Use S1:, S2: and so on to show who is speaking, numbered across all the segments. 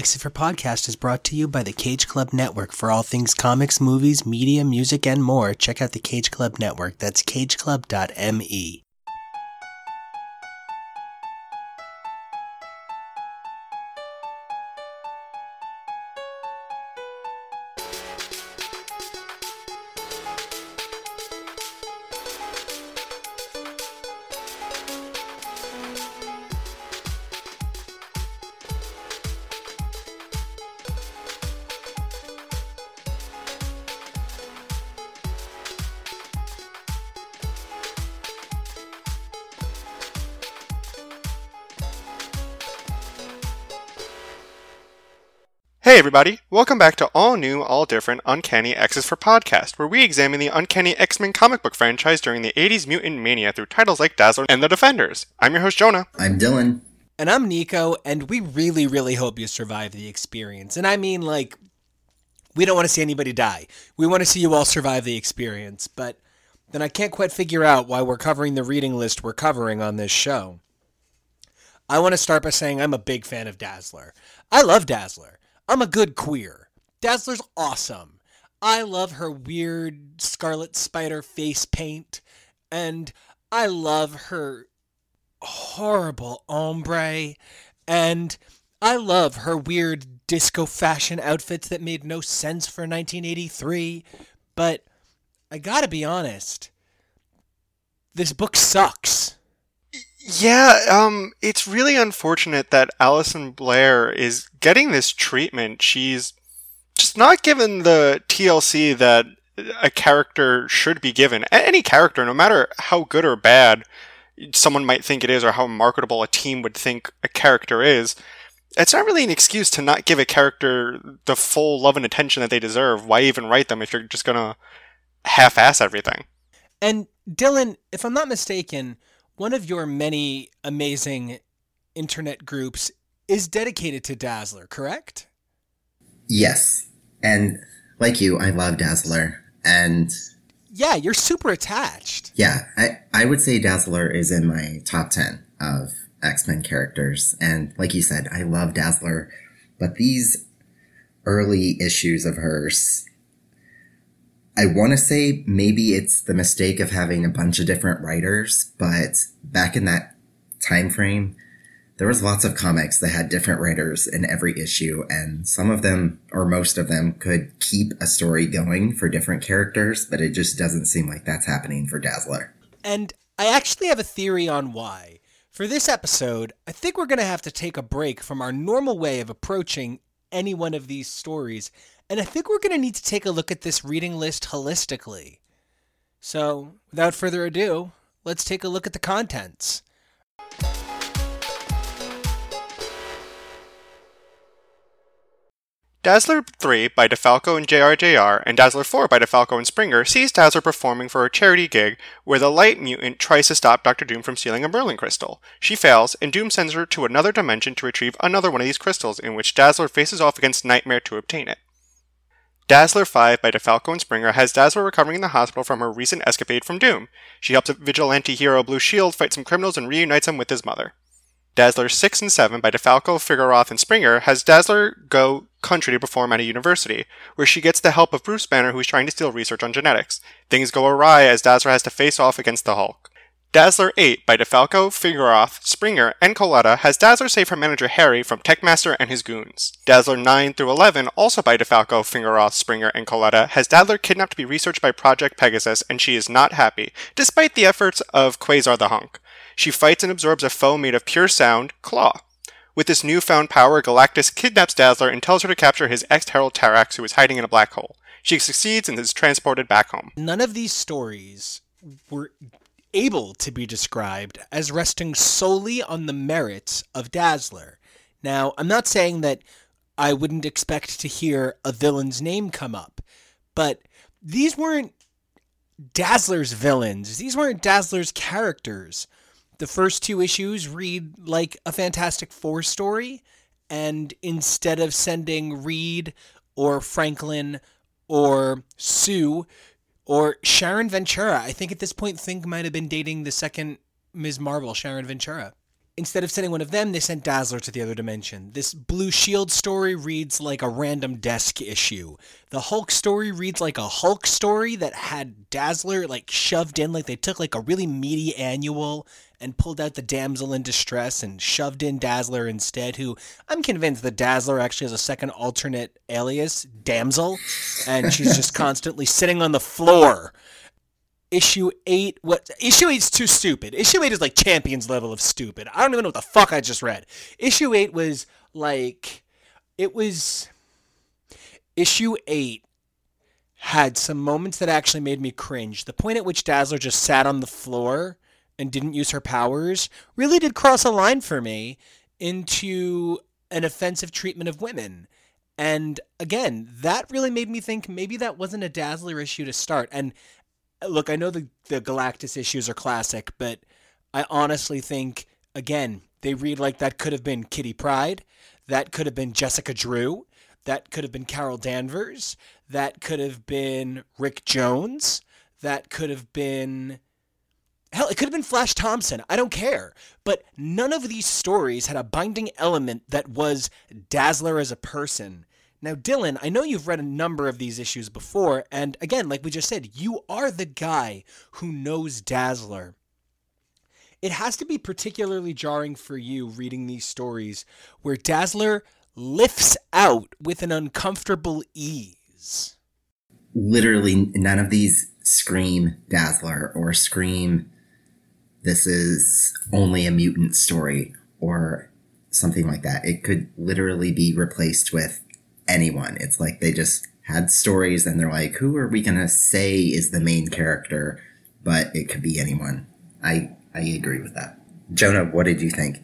S1: Exit for Podcast is brought to you by the Cage Club Network. For all things comics, movies, media, music, and more, check out the Cage Club Network. That's cageclub.me.
S2: Hey everybody, welcome back to all new, all different Uncanny X's for Podcast, where we examine the Uncanny X-Men comic book franchise during the 80s mutant mania through titles like Dazzler and The Defenders. I'm your host Jonah.
S3: I'm Dylan.
S1: And I'm Nico, and we really hope you survive the experience. And I mean, like, we don't want to see anybody die. We want to see you all survive the experience, but then I can't quite figure out why we're covering the reading list we're covering on this show. I want to start by saying I'm a big fan of Dazzler. I love Dazzler. I'm a good queer. Dazzler's awesome. I love her weird Scarlet Spider face paint, and I love her horrible ombre, and I love her weird disco fashion outfits that made no sense for 1983, but I gotta be honest, this book sucks.
S2: Yeah, it's really unfortunate that Alison Blair is getting this treatment. She's just not given the TLC that a character should be given. Any character, no matter how good or bad someone might think it is or how marketable a team would think a character is, it's not really an excuse to not give a character the full love and attention that they deserve. Why even write them if you're just gonna half-ass everything?
S1: And Dylan, if I'm not mistaken, one of your many amazing internet groups is dedicated to Dazzler, correct?
S3: Yes. And like you, I love Dazzler. And
S1: yeah, you're super attached.
S3: Yeah, I would say Dazzler is in my top 10 of X-Men characters. And like you said, I love Dazzler. But these early issues of hers, I want to say maybe it's the mistake of having a bunch of different writers, but back in that time frame, there was lots of comics that had different writers in every issue, and some of them, or most of them, could keep a story going for different characters, but it just doesn't seem like that's happening for Dazzler.
S1: And I actually have a theory on why. For this episode, I think we're going to have to take a break from our normal way of approaching any one of these stories, and I think we're going to need to take a look at this reading list holistically. So, without further ado, let's take a look at the contents.
S2: Dazzler 3 by DeFalco and JRJR and Dazzler 4 by DeFalco and Springer sees Dazzler performing for a charity gig where the Light Mutant tries to stop Dr. Doom from stealing a Merlin crystal. She fails, and Doom sends her to another dimension to retrieve another one of these crystals, in which Dazzler faces off against Nightmare to obtain it. Dazzler 5 by DeFalco and Springer has Dazzler recovering in the hospital from her recent escapade from Doom. She helps vigilante hero Blue Shield fight some criminals and reunites him with his mother. Dazzler 6 and 7 by DeFalco, Figueroth, and Springer has Dazzler go country to perform at a university, where she gets the help of Bruce Banner, who is trying to steal research on genetics. Things go awry as Dazzler has to face off against the Hulk. Dazzler 8 by DeFalco, Figueroth, Springer, and Coletta has Dazzler save her manager Harry from Techmaster and his goons. Dazzler 9 through 11, also by DeFalco, Figueroth, Springer, and Coletta, has Dazzler kidnapped to be researched by Project Pegasus, and she is not happy, despite the efforts of Quasar the Hunk. She fights and absorbs a foe made of pure sound, Claw. With this newfound power, Galactus kidnaps Dazzler and tells her to capture his ex-herald Tarax, who is hiding in a black hole. She succeeds and is transported back home.
S1: None of these stories were able to be described as resting solely on the merits of Dazzler. Now, I'm not saying that I wouldn't expect to hear a villain's name come up, but these weren't Dazzler's villains. These weren't Dazzler's characters. The first two issues read like a Fantastic Four story, and instead of sending Reed or Franklin or Sue or Sharon Ventura, I think at this point Think might have been dating the second Ms. Marvel, Sharon Ventura. instead of sending one of them, they sent Dazzler to the other dimension. This Blue Shield story reads like a random desk issue. The Hulk story reads like a Hulk story that had Dazzler like shoved in, like they took like a really meaty annual and pulled out the damsel in distress and shoved in Dazzler instead, who I'm convinced that Dazzler actually has a second alternate alias, Damsel, and she's just constantly sitting on the floor. Issue 8, Issue 8's too stupid. Issue 8 is like Champions level of stupid. I don't even know what the fuck I just read. Issue 8 was like, Issue 8 had some moments that actually made me cringe. The point at which Dazzler just sat on the floor and didn't use her powers really did cross a line for me into an offensive treatment of women. And again, that really made me think maybe that wasn't a Dazzler issue to start. And look, I know the Galactus issues are classic, but I honestly think, again, they read like that could have been Kitty Pryde, that could have been Jessica Drew, that could have been Carol Danvers, that could have been Rick Jones, that could have been... Hell, it could have been Flash Thompson. I don't care. But none of these stories had a binding element that was Dazzler as a person. Now, Dylan, I know you've read a number of these issues before, and again, like we just said, you are the guy who knows Dazzler. It has to be particularly jarring for you reading these stories where Dazzler lifts out with an uncomfortable ease.
S3: Literally, none of these scream Dazzler or scream this is only a mutant story or something like that. It could literally be replaced with anyone. It's like they just had stories and they're like, who are we going to say is the main character? But it could be anyone. I agree with that. Jonah, what did you think?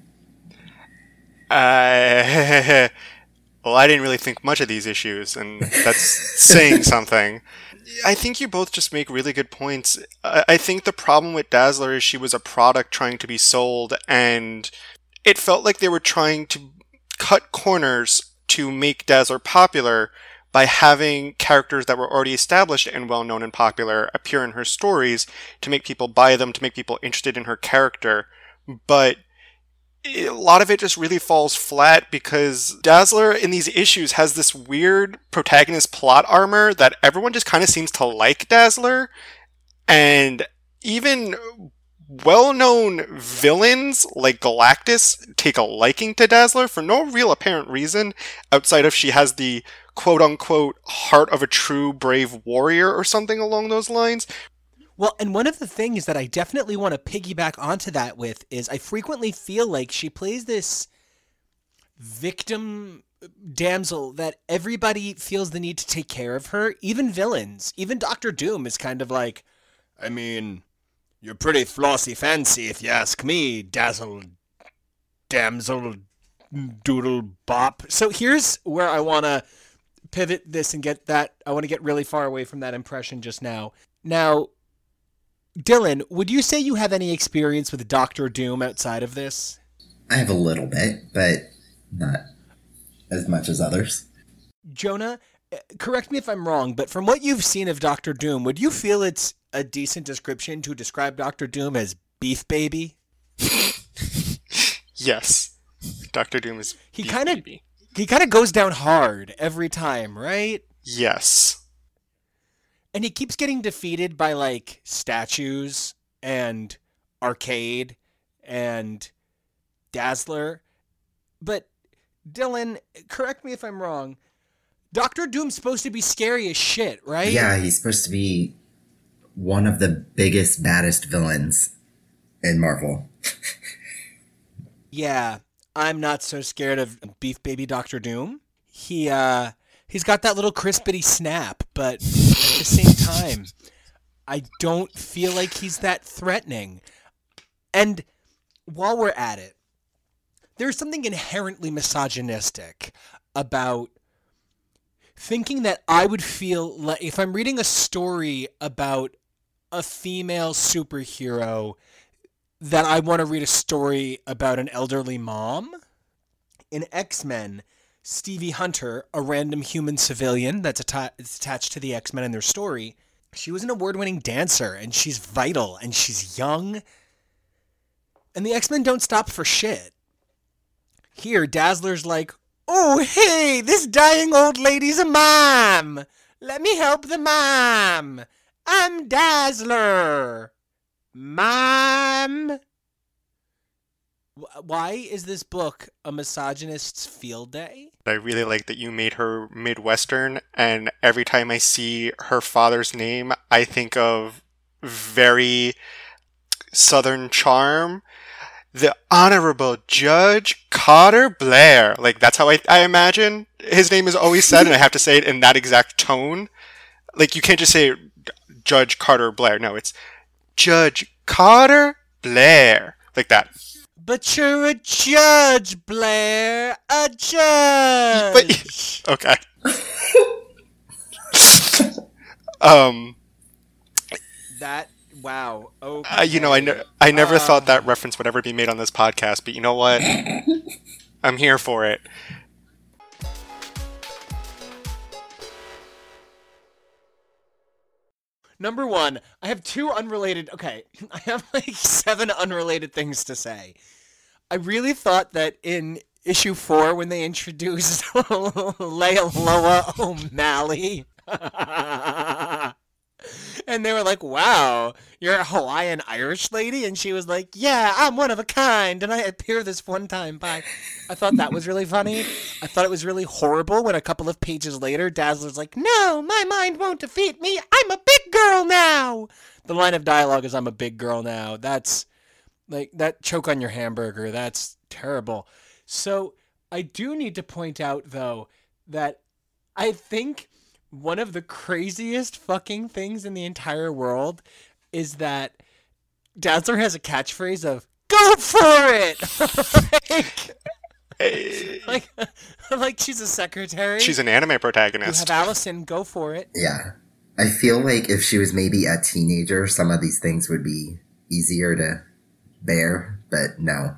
S2: Well, I didn't really think much of these issues, and that's saying something. I think you both just make really good points. I think the problem with Dazzler is she was a product trying to be sold, and it felt like they were trying to cut corners to make Dazzler popular by having characters that were already established and well-known and popular appear in her stories to make people buy them, to make people interested in her character. But a lot of it just really falls flat because Dazzler in these issues has this weird protagonist plot armor that everyone just kind of seems to like Dazzler, and even well-known villains like Galactus take a liking to Dazzler for no real apparent reason outside of she has the quote-unquote heart of a true brave warrior or something along those lines.
S1: Well, and one of the things that I definitely want to piggyback onto that with is I frequently feel like she plays this victim damsel that everybody feels the need to take care of her, even villains. Even Doctor Doom is kind of like, I mean, you're pretty flossy fancy if you ask me, damsel doodle bop. So here's where I want to pivot this and get that. I want to get really far away from that impression just now. Now, Dylan, would you say you have any experience with Doctor Doom outside of this?
S3: I have a little bit, but not as much as others.
S1: Jonah, correct me if I'm wrong, but from what you've seen of Doctor Doom, would you feel it's a decent description to describe Doctor Doom as beef baby?
S2: Yes. Dr. Doom is
S1: He
S2: beef
S1: kind of
S2: baby.
S1: He kind of goes down hard every time, right?
S2: Yes.
S1: And he keeps getting defeated by, like, statues and Arcade and Dazzler. But, Dylan, correct me if I'm wrong, Doctor Doom's supposed to be scary as shit, right?
S3: Yeah, he's supposed to be one of the biggest, baddest villains in Marvel.
S1: Yeah, I'm not so scared of Beef Baby Doctor Doom. He's got that little crispity snap, but at the same time, I don't feel like he's that threatening. And while we're at it, there's something inherently misogynistic about thinking that I would feel like if I'm reading a story about a female superhero that I want to read a story about an elderly mom. In X-Men, Stevie Hunter, a random human civilian that's attached to the X-Men in their story, she was an award-winning dancer, and she's vital, and she's young. And the X-Men don't stop for shit. Here, Dazzler's like, oh, hey, this dying old lady's a mom. Let me help the mom. I'm Dazzler. Mom. Why is this book a misogynist's field day?
S2: I really like that you made her Midwestern, and every time I see her father's name, I think of very Southern charm. The Honorable Judge Carter Blair. Like, that's how I imagine his name is always said, and I have to say it in that exact tone. Like, you can't just say Judge Carter Blair. No, it's Judge Carter Blair. Like that.
S1: But you're a judge, Blair. A judge.
S2: But, okay.
S1: That, wow. Okay.
S2: You know, I never thought that reference would ever be made on this podcast, but you know what? I'm here for it.
S1: Number one, I have two unrelated... Okay, I have like 7 unrelated things to say. I really thought that in issue 4, when they introduced Leila O'Malley, and they were like, wow, you're a Hawaiian Irish lady? And she was like, yeah, I'm one of a kind, and I appear this one time. Bye. I thought that was really funny. I thought it was really horrible when a couple of pages later, Dazzler's like, no, my mind won't defeat me. I'm a big girl now. The line of dialogue is, I'm a big girl now. That's like that choke on your hamburger. That's terrible. So I do need to point out, though, that I think one of the craziest fucking things in the entire world is that Dazzler has a catchphrase of, go for it! like she's a secretary.
S2: She's an anime protagonist.
S1: You have Allison, go for it.
S3: Yeah. I feel like if she was maybe a teenager, some of these things would be easier to bear, but no.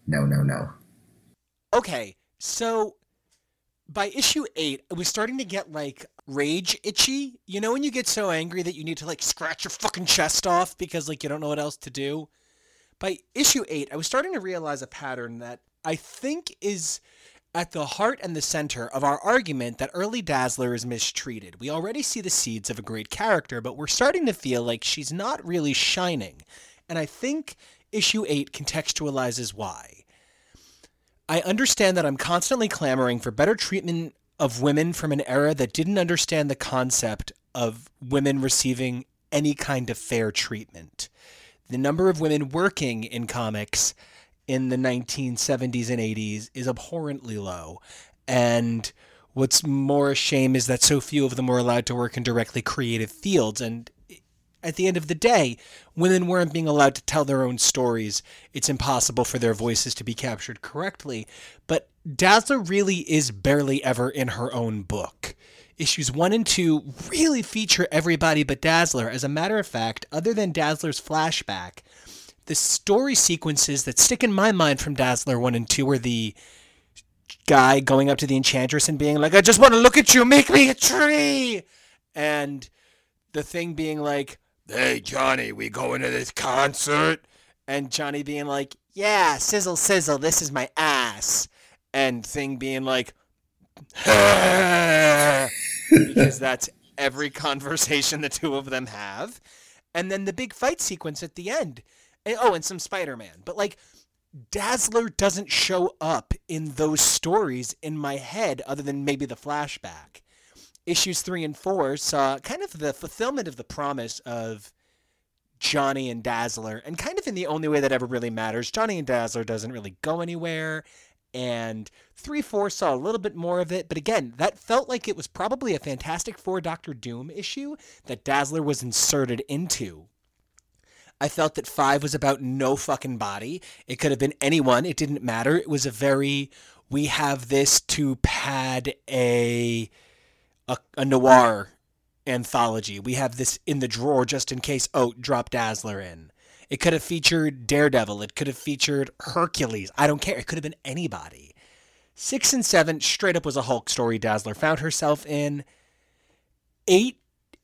S1: Okay, so by issue 8, I was starting to get like rage itchy. You know when you get so angry that you need to like scratch your fucking chest off because like you don't know what else to do? By issue 8, I was starting to realize a pattern that I think is at the heart and the center of our argument that early Dazzler is mistreated. We already see the seeds of a great character, but we're starting to feel like she's not really shining. And I think issue 8 contextualizes why. I understand that I'm constantly clamoring for better treatment of women from an era that didn't understand the concept of women receiving any kind of fair treatment. The number of women working in comics in the 1970s and 80s is abhorrently low. And what's more a shame is that so few of them were allowed to work in directly creative fields. And at the end of the day, women weren't being allowed to tell their own stories. It's impossible for their voices to be captured correctly. But Dazzler really is barely ever in her own book. Issues 1 and 2 really feature everybody but Dazzler. As a matter of fact, other than Dazzler's flashback, the story sequences that stick in my mind from Dazzler 1 and 2 are the guy going up to the Enchantress and being like, I just want to look at you, make me a tree! And the Thing being like, hey, Johnny, we going to this concert? And Johnny being like, yeah, sizzle, sizzle, this is my ass. And Thing being like, because that's every conversation the two of them have. And then the big fight sequence at the end. And some Spider-Man. But, like, Dazzler doesn't show up in those stories in my head other than maybe the flashback. Issues 3 and 4 saw kind of the fulfillment of the promise of Johnny and Dazzler, and kind of in the only way that ever really matters. Johnny and Dazzler doesn't really go anywhere, and 3-4 saw a little bit more of it, but again, that felt like it was probably a Fantastic Four Doctor Doom issue that Dazzler was inserted into. I felt that 5 was about no fucking body. It could have been anyone. It didn't matter. It was a very, we have this to pad a noir anthology. We have this in the drawer just in case, drop Dazzler in. It could have featured Daredevil. It could have featured Hercules. I don't care. It could have been anybody. 6 and 7 straight up was a Hulk story Dazzler found herself in. 8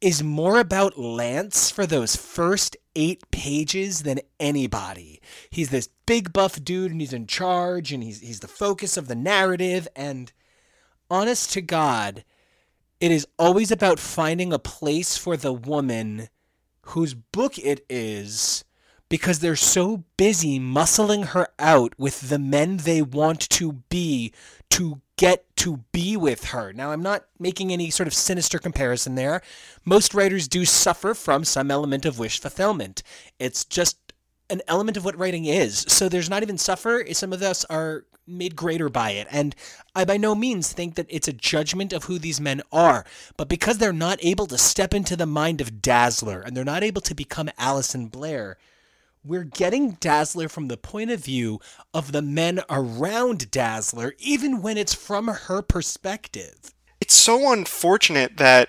S1: is more about Lance for those first 8 pages than anybody. He's this big buff dude and he's in charge and he's the focus of the narrative, and honest to God, it is always about finding a place for the woman whose book it is because they're so busy muscling her out with the men they want to be to get to be with her. Now, I'm not making any sort of sinister comparison there. Most writers do suffer from some element of wish fulfillment. It's just an element of what writing is. So there's not even suffer. Some of us are made greater by it. And I by no means think that it's a judgment of who these men are. But because they're not able to step into the mind of Dazzler and they're not able to become Alison Blair, we're getting Dazzler from the point of view of the men around Dazzler, even when it's from her perspective.
S2: It's so unfortunate that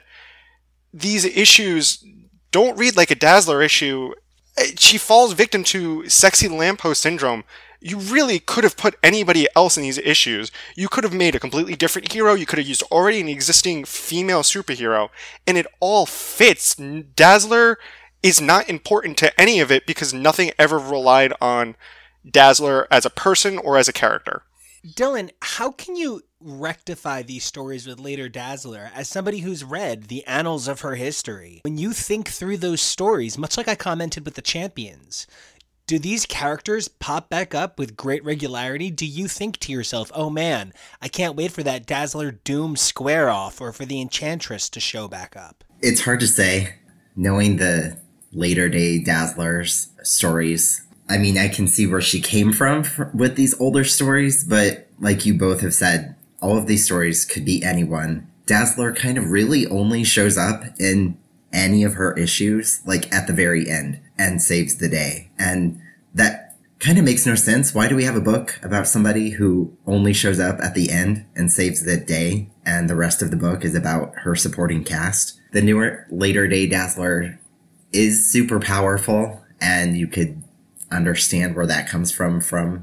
S2: these issues don't read like a Dazzler issue. She falls victim to sexy lamppost syndrome. You really could have put anybody else in these issues. You could have made a completely different hero. You could have used already an existing female superhero. And it all fits. Dazzler is not important to any of it because nothing ever relied on Dazzler as a person or as a character.
S1: Dylan, how can you rectify these stories with later Dazzler as somebody who's read the annals of her history? When you think through those stories, much like I commented with the Champions, do these characters pop back up with great regularity? Do you think to yourself, oh man, I can't wait for that Dazzler Doom square off or for the Enchantress to show back up?
S3: It's hard to say, knowing the later day Dazzler's stories. I mean, I can see where she came from with these older stories, but like you both have said, all of these stories could be anyone. Dazzler kind of really only shows up in any of her issues, like at the very end, and saves the day. And that kind of makes no sense. Why do we have a book about somebody who only shows up at the end and saves the day, and the rest of the book is about her supporting cast? The newer, later day Dazzler is super powerful, and you could understand where that comes from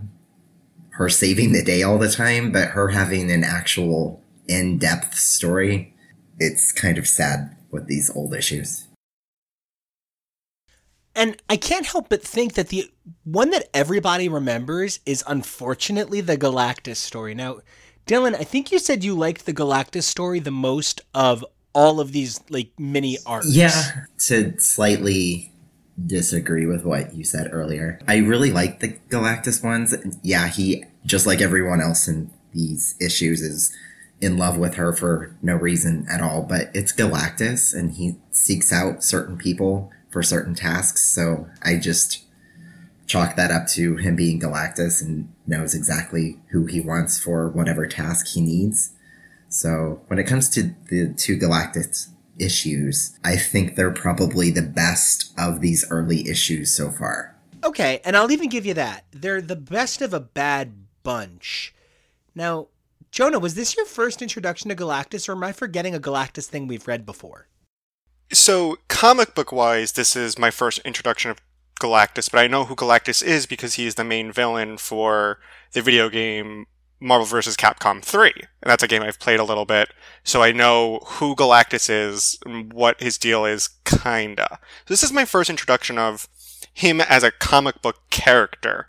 S3: her saving the day all the time, but her having an actual in-depth story, it's kind of sad with these old issues.
S1: And I can't help but think that the one that everybody remembers is unfortunately the Galactus story. Now, Dylan, I think you said you liked the Galactus story the most of all of these like mini arcs.
S3: Yeah, to slightly disagree with what you said earlier. I really like the Galactus ones. Yeah, he, just like everyone else in these issues, is in love with her for no reason at all, but it's Galactus and he seeks out certain people for certain tasks. So I just chalk that up to him being Galactus and knows exactly who he wants for whatever task he needs. So when it comes to the two Galactus issues, I think they're probably the best of these early issues so far.
S1: Okay, and I'll even give you that. They're the best of a bad bunch. Now, Jonah, was this your first introduction to Galactus, or am I forgetting a Galactus thing we've read before?
S2: So, comic book-wise, this is my first introduction of Galactus, but I know who Galactus is because he is the main villain for the video game Marvel vs. Capcom 3. And that's a game I've played a little bit, so I know who Galactus is and what his deal is, kinda. So this is my first introduction of him as a comic book character.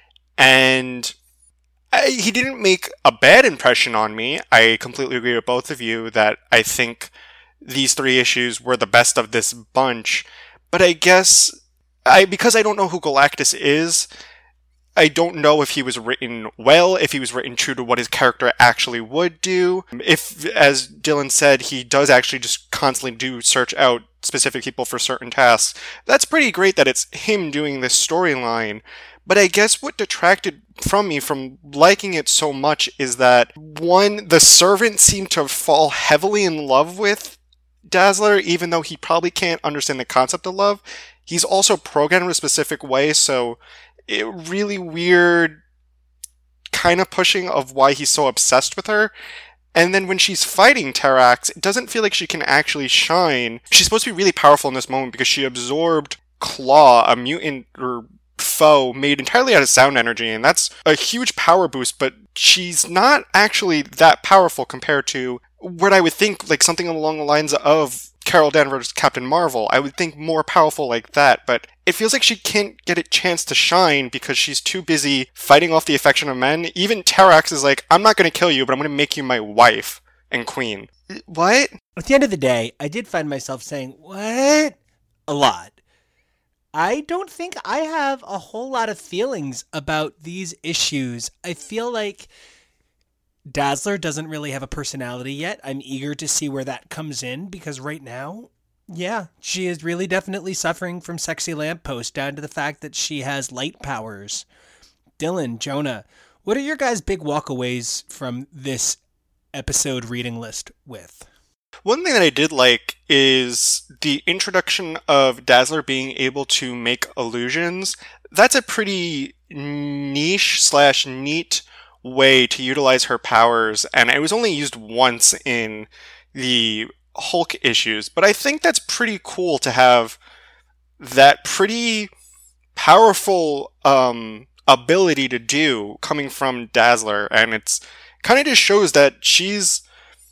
S2: And he didn't make a bad impression on me. I completely agree with both of you that I think these 3 issues were the best of this bunch. But I guess, because I don't know who Galactus is, I don't know if he was written well, if he was written true to what his character actually would do. If, as Dylan said, he does actually just constantly search out specific people for certain tasks, that's pretty great that it's him doing this storyline. But I guess what detracted from me from liking it so much is that, one, the servant seemed to fall heavily in love with Dazzler, even though he probably can't understand the concept of love. He's also programmed in a specific way, so it really weird kind of pushing of why he's so obsessed with her. And then when she's fighting Terrax, it doesn't feel like she can actually shine. She's supposed to be really powerful in this moment because she absorbed Claw, a mutant or foe made entirely out of sound energy, and that's a huge power boost, but she's not actually that powerful compared to what I would think, like something along the lines of Carol Danvers, Captain Marvel. I would think more powerful like that, but it feels like she can't get a chance to shine because she's too busy fighting off the affection of men. Even Terrax is like, I'm not going to kill you, but I'm going to make you my wife and queen. What?
S1: At the end of the day, I did find myself saying, what? A lot. I don't think I have a whole lot of feelings about these issues. I feel like Dazzler doesn't really have a personality yet. I'm eager to see where that comes in because right now, yeah, she is really definitely suffering from sexy lamppost down to the fact that she has light powers. Dylan, Jonah, what are your guys' big walkaways from this episode reading list with?
S2: One thing that I did like is the introduction of Dazzler being able to make illusions. That's a pretty niche/neat way to utilize her powers, and it was only used once in the Hulk issues, but I think that's pretty cool to have that pretty powerful ability to do coming from Dazzler, and it's kind of just shows that she's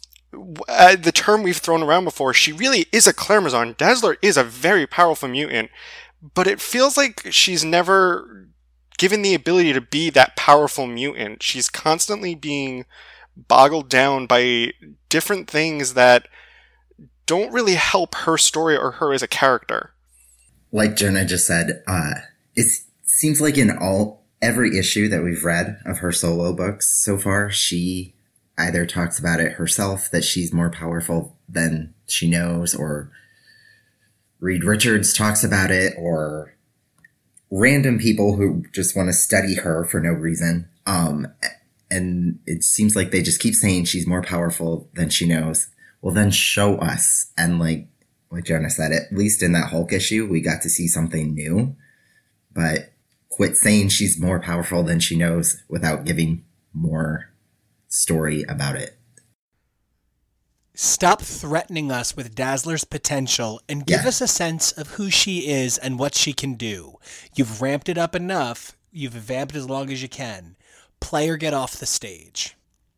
S2: the term we've thrown around before, she really is a Claremazon. Dazzler is a very powerful mutant, but it feels like she's never given the ability to be that powerful mutant. She's constantly being boggled down by different things that don't really help her story or her as a character.
S3: Like Jonah just said, it seems like in every issue that we've read of her solo books so far, she either talks about it herself, that she's more powerful than she knows, or Reed Richards talks about it, or random people who just want to study her for no reason. And it seems like they just keep saying she's more powerful than she knows. Well, then show us. And like Jonah said, at least in that Hulk issue, we got to see something new. But quit saying she's more powerful than she knows without giving more story about it.
S1: Stop threatening us with Dazzler's potential and give us a sense of who she is and what she can do. You've ramped it up enough. You've vamped as long as you can. Play or get off the stage.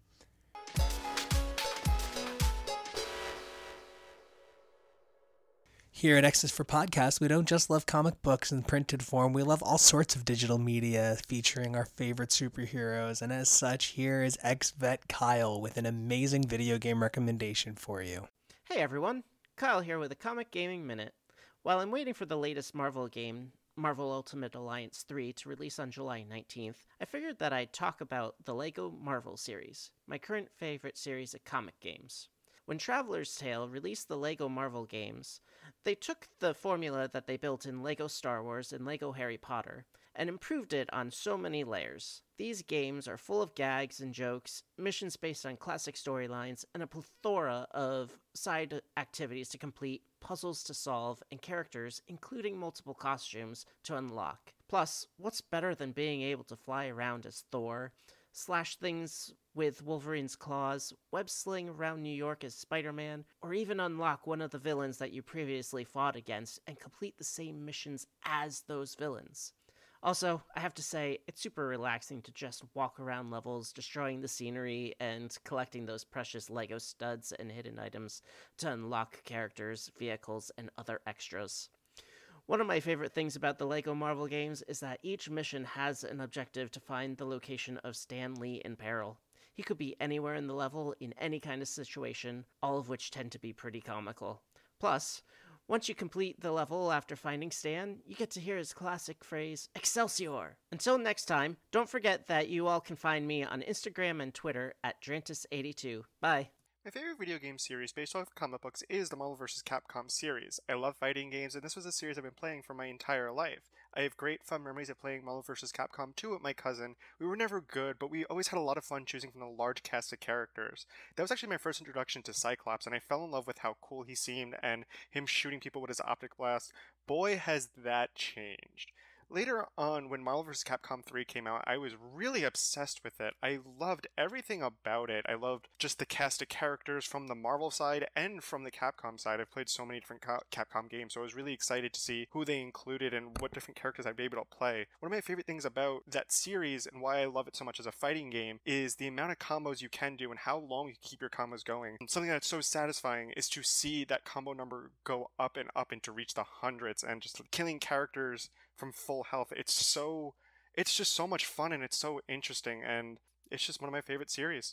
S1: Here at X's for Podcasts, we don't just love comic books in printed form. We love all sorts of digital media featuring our favorite superheroes. And as such, here is ex-vet Kyle with an amazing video game recommendation for you.
S4: Hey everyone, Kyle here with a Comic Gaming Minute. While I'm waiting for the latest Marvel game, Marvel Ultimate Alliance 3, to release on July 19th, I figured that I'd talk about the LEGO Marvel series, my current favorite series of comic games. When Traveler's Tale released the LEGO Marvel games, they took the formula that they built in LEGO Star Wars and LEGO Harry Potter and improved it on so many layers. These games are full of gags and jokes, missions based on classic storylines, and a plethora of side activities to complete, puzzles to solve, and characters, including multiple costumes, to unlock. Plus, what's better than being able to fly around as Thor, slash things with Wolverine's claws, web-sling around New York as Spider-Man, or even unlock one of the villains that you previously fought against and complete the same missions as those villains. Also, I have to say, it's super relaxing to just walk around levels, destroying the scenery, and collecting those precious LEGO studs and hidden items to unlock characters, vehicles, and other extras. One of my favorite things about the LEGO Marvel games is that each mission has an objective to find the location of Stan Lee in peril. He could be anywhere in the level, in any kind of situation, all of which tend to be pretty comical. Plus, once you complete the level after finding Stan, you get to hear his classic phrase, Excelsior! Until next time, don't forget that you all can find me on Instagram and Twitter at Drantis82. Bye!
S2: My favorite video game series based off comic books is the Marvel vs. Capcom series. I love fighting games, and this was a series I've been playing for my entire life. I have great fun memories of playing Marvel vs. Capcom 2 with my cousin. We were never good, but we always had a lot of fun choosing from a large cast of characters. That was actually my first introduction to Cyclops, and I fell in love with how cool he seemed and him shooting people with his optic blast. Boy, has that changed. Later on, when Marvel vs. Capcom 3 came out, I was really obsessed with it. I loved everything about it. I loved just the cast of characters from the Marvel side and from the Capcom side. I've played so many different Capcom games, so I was really excited to see who they included and what different characters I'd be able to play. One of my favorite things about that series and why I love it so much as a fighting game is the amount of combos you can do and how long you keep your combos going. And something that's so satisfying is to see that combo number go up and to reach the hundreds, and just killing characters from full health. It's just so much fun, and it's so interesting, and it's just one of my favorite series.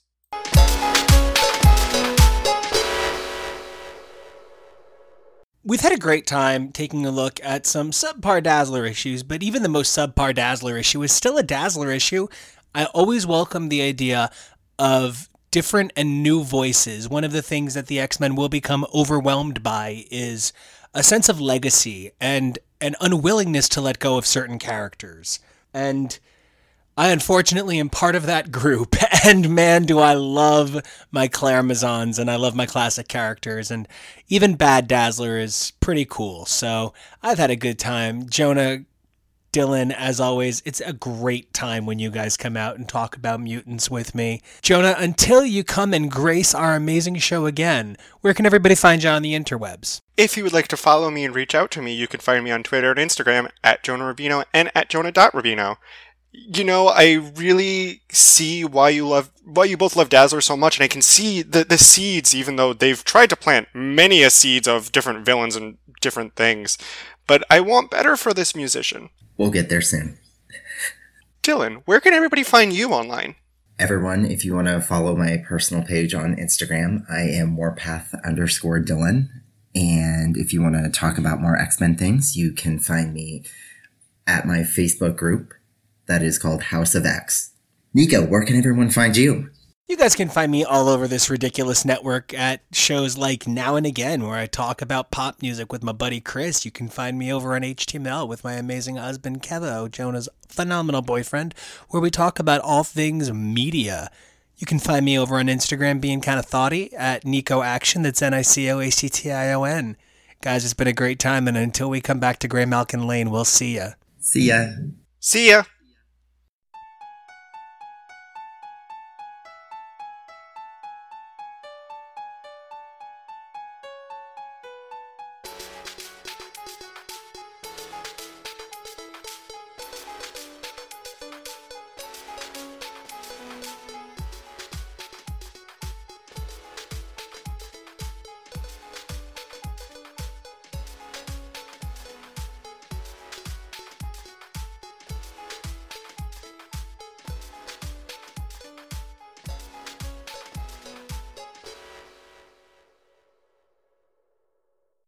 S1: We've had a great time taking a look at some subpar Dazzler issues, but even the most subpar Dazzler issue is still a Dazzler issue. I always welcome the idea of different and new voices. One of the things that the X-Men will become overwhelmed by is a sense of legacy and an unwillingness to let go of certain characters. And I unfortunately am part of that group, and man, do I love my Claire Mazans, and I love my classic characters, and even Bad Dazzler is pretty cool, so I've had a good time. Jonah, Dylan, as always, it's a great time when you guys come out and talk about mutants with me. Jonah, until you come and grace our amazing show again, where can everybody find you on the interwebs?
S2: If you would like to follow me and reach out to me, you can find me on Twitter and Instagram at Jonah Rubino and at Jonah.Rubino. You know, I really see why you both love Dazzler so much, and I can see the seeds, even though they've tried to plant many a seeds of different villains and different things. But I want better for this musician.
S3: We'll get there soon.
S2: Dylan, where can everybody find you online?
S3: Everyone, if you want to follow my personal page on Instagram, I am Warpath_Dylan. And if you want to talk about more X-Men things, you can find me at my Facebook group that is called House of X. Nico, where can everyone find you?
S1: You guys can find me all over this ridiculous network at shows like Now and Again, where I talk about pop music with my buddy Chris. You can find me over on HTML with my amazing husband Kevo, Jonah's phenomenal boyfriend, where we talk about all things media. You can find me over on Instagram being kind of thoughty at Nico Action. That's NicoAction. Guys, it's been a great time, and until we come back to Grey Malkin Lane, we'll see ya.
S3: See ya.
S2: See ya!